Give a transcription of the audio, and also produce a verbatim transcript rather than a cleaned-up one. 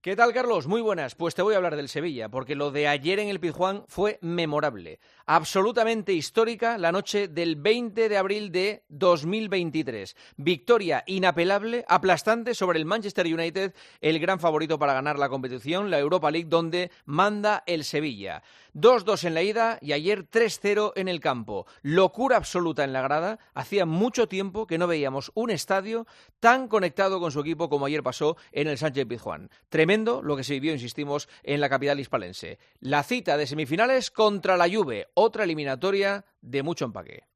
¿Qué tal, Carlos? Muy buenas. Pues te voy a hablar del Sevilla, porque lo de ayer en el Pizjuán fue memorable. Absolutamente histórica la noche del veinte de abril de dos mil veintitrés. Victoria inapelable, aplastante sobre el Manchester United, el gran favorito para ganar la competición, la Europa League, donde manda el Sevilla. dos dos en la ida y ayer tres cero en el campo. Locura absoluta en la grada. Hacía mucho tiempo que no veíamos un estadio tan conectado con su equipo como ayer pasó en el Sánchez-Pizjuán. Tremendo lo que se vivió, insistimos, en la capital hispalense. La cita de semifinales contra la Juve, otra eliminatoria de mucho empaque.